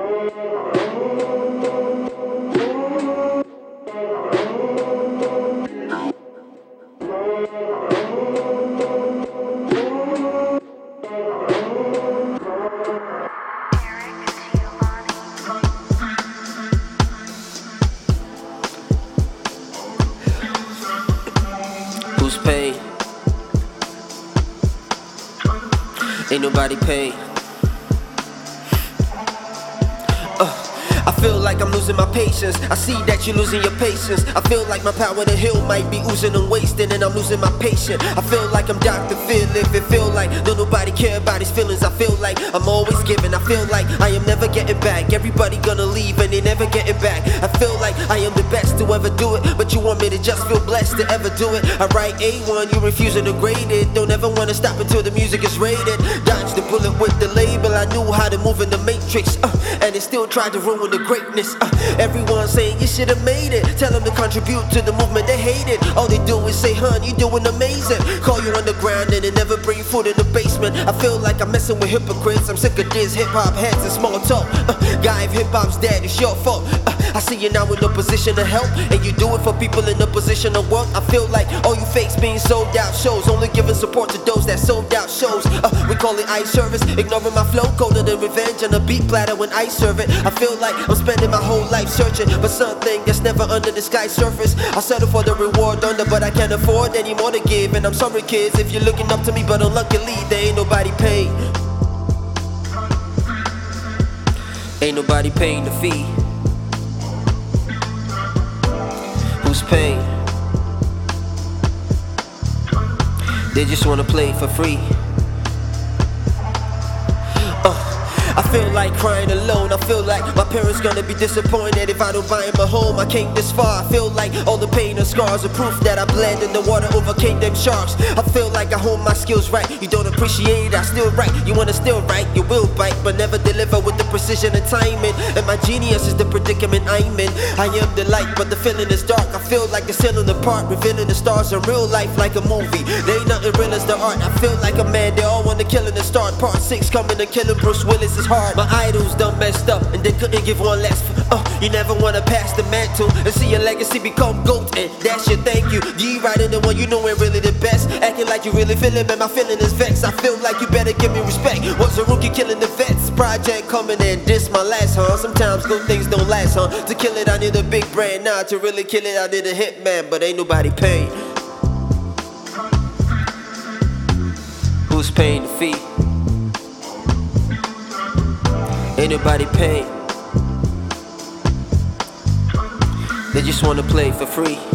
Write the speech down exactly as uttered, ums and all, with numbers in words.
Who's paid? Ain't nobody paid. Uh. I feel like I'm losing my patience. I see that you're losing your patience. I feel like my power to heal might be oozing and wasting, and I'm losing my patience. I feel like I'm Doctor Phil. If it feel like don't nobody care about his feelings, I feel like I'm always giving. I feel like I am never getting back. Everybody gonna leave and they never getting back. I feel like I am the best to ever do it, but you want me to just feel blessed to ever do it. I write A one, you refusing to grade it. Don't ever wanna stop until the music is rated. Dodge the bullet with the label. I knew how to move in the matrix, uh, and it still tried to ruin the greatness. Uh, everyone saying you should have made it. Tell them to contribute to the movement, they hate it. All they do is say, hun, you doing amazing. Call you underground and they never bring food in the basement. I feel like I'm messing with hypocrites. I'm sick of this hip-hop heads and small talk. Uh, guy, if hip-hop's dead, it's your fault. Uh, I see you now in a position to help, and you do it for people in a position to work. I feel like all you fakes being sold out shows, only giving support to those that sold out shows. Uh, we call it eye service, ignoring my flow, colder than revenge on a beat platter when I serve it. I feel like I'm spending my whole life searching for something that's never under the sky surface. I settle for the reward under, but I can't afford any more to give. And I'm sorry kids if you're looking up to me, but unluckily there ain't nobody paid. Ain't nobody paying the fee. Who's paying? They just wanna play for free. Uh. I feel like crying alone. I feel like my parents gonna be disappointed if I don't buy them a home. I came this far. I feel like all the pain and scars are proof that I bled in the water, overcame them sharks. I feel like I hold my skills right. You don't appreciate it, I still write. You wanna still write, you will bite, but never deliver with the precision and timing. And my genius is the predicament I'm in. I am the light, but the feeling is dark. I feel like the ceiling apart, revealing the stars in real life like a movie. There ain't nothing real as the art. I feel like a man, they all wanna kill in the start. Part six coming and killing Bruce Willis is hard. My idols done messed up and they couldn't give one less. Uh, you never wanna pass the mantle and see your legacy become GOAT, and that's your thank you. You writing the one you know ain't really the best, acting like you really feel it, man. My feeling is vexed. I feel like you better give me respect. Was a rookie killing the vets? Project coming in, this my last, huh? Sometimes good things don't last, huh? To kill it I need a big brand, nah. To really kill it I need a hitman, but ain't nobody paid. Who's paying the fee? Ain't nobody paying. They just wanna play for free.